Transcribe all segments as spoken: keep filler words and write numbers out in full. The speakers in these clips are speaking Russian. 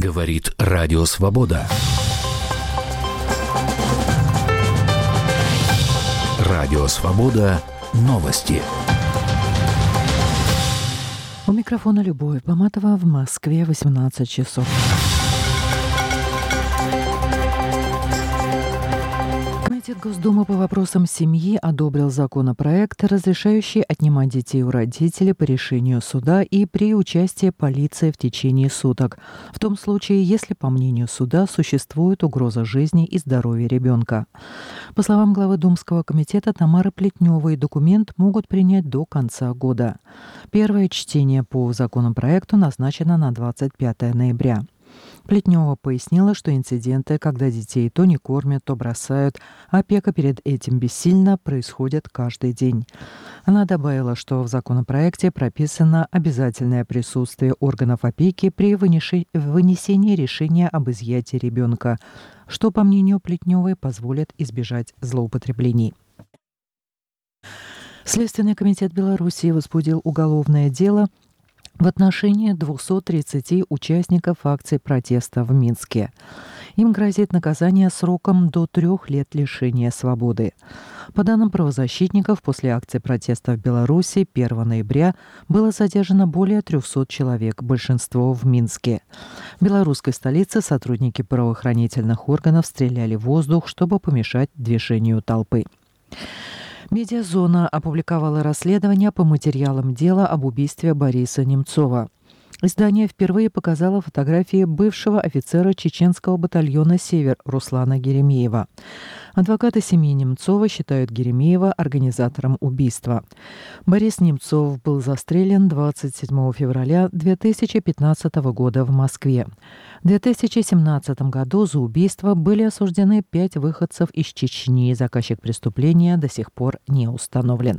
Говорит Радио Свобода. Радио Свобода. Новости. У микрофона Любовь Баматова. В Москве восемнадцать часов. Комитет Госдумы по вопросам семьи одобрил законопроект, разрешающий отнимать детей у родителей по решению суда и при участии полиции в течение суток, в том случае, если, по мнению суда, существует угроза жизни и здоровья ребенка. По словам главы Думского комитета Тамары Плетневой, документ могут принять до конца года. Первое чтение по законопроекту назначено на двадцать пятое ноября. Плетнева пояснила, что инциденты, когда детей то не кормят, то бросают, а опека перед этим бессильна, происходят каждый день. Она добавила, что в законопроекте прописано обязательное присутствие органов опеки при вынесении решения об изъятии ребенка, что, по мнению Плетневой, позволит избежать злоупотреблений. Следственный комитет Беларуси возбудил уголовное дело в отношении двухсот тридцати участников акций протеста в Минске. Им грозит наказание сроком до трех лет лишения свободы. По данным правозащитников, после акции протеста в Беларуси первого ноября было задержано более трехсот человек, большинство в Минске. В белорусской столице сотрудники правоохранительных органов стреляли в воздух, чтобы помешать движению толпы. Медиазона опубликовала расследование по материалам дела об убийстве Бориса Немцова. Издание впервые показало фотографии бывшего офицера чеченского батальона «Север» Руслана Геремеева. Адвокаты семьи Немцова считают Геремеева организатором убийства. Борис Немцов был застрелен двадцать седьмого февраля две тысячи пятнадцатого года в Москве. В две тысячи семнадцатом году за убийство были осуждены пять выходцев из Чечни. Заказчик преступления до сих пор не установлен.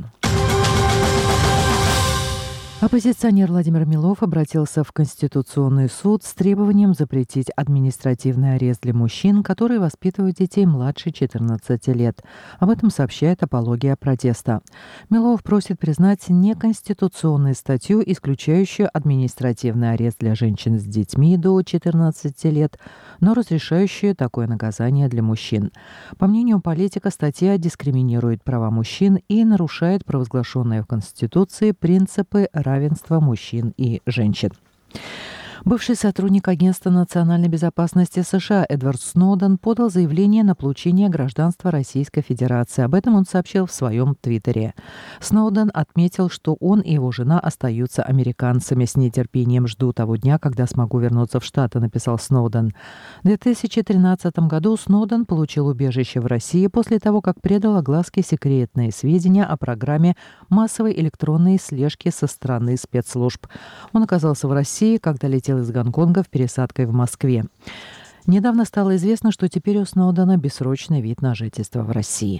Оппозиционер Владимир Милов обратился в Конституционный суд с требованием запретить административный арест для мужчин, которые воспитывают детей младше четырнадцати лет. Об этом сообщает «Апология протеста». Милов просит признать неконституционной статью, исключающую административный арест для женщин с детьми до четырнадцати лет, но разрешающую такое наказание для мужчин. По мнению политика, статья дискриминирует права мужчин и нарушает провозглашенные в Конституции принципы равенства мужчин и женщин. Бывший сотрудник Агентства национальной безопасности США Эдвард Сноуден подал заявление на получение гражданства Российской Федерации. Об этом он сообщил в своем твиттере. Сноуден отметил, что он и его жена остаются американцами. «С нетерпением жду того дня, когда смогу вернуться в Штаты», — написал Сноуден. В две тысячи тринадцатом году Сноуден получил убежище в России после того, как предал огласке секретные сведения о программе массовой электронной слежки со стороны спецслужб. Он оказался в России, когда летел из Гонконга в пересадкой в Москве. Недавно стало известно, что теперь у Сноудена бессрочный вид на жительство в России.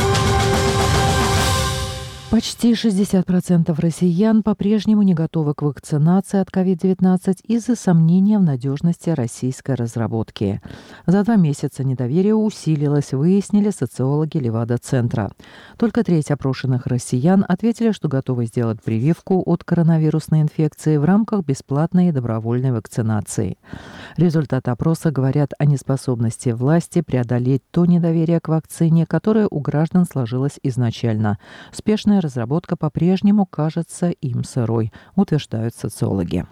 Почти шестьдесят процентов россиян по-прежнему не готовы к вакцинации от ковид девятнадцать из-за сомнения в надежности российской разработки. За два месяца недоверие усилилось, выяснили социологи Левада-центра. Только треть опрошенных россиян ответили, что готовы сделать прививку от коронавирусной инфекции в рамках бесплатной и добровольной вакцинации. Результаты опроса говорят о неспособности власти преодолеть то недоверие к вакцине, которое у граждан сложилось изначально. Спешная разработка по-прежнему кажется им сырой, утверждают социологи.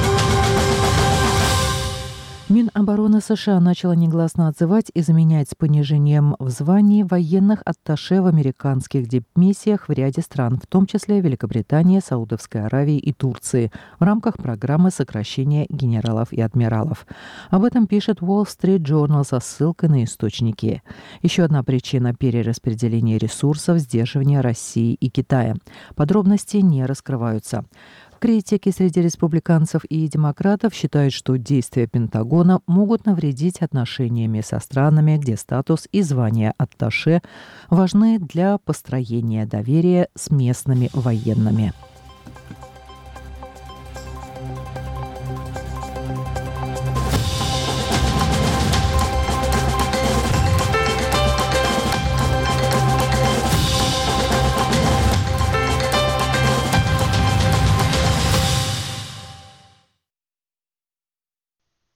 Минобороны США начала негласно отзывать и заменять с понижением в звании военных атташе в американских дипмиссиях в ряде стран, в том числе Великобритании, Саудовской Аравии и Турции, в рамках программы сокращения генералов и адмиралов. Об этом пишет Wall Street Journal со ссылкой на источники. Еще одна причина перераспределения ресурсов – сдерживания России и Китая. Подробности не раскрываются. Критики среди республиканцев и демократов считают, что действия Пентагона могут навредить отношениями со странами, где статус и звание атташе важны для построения доверия с местными военными.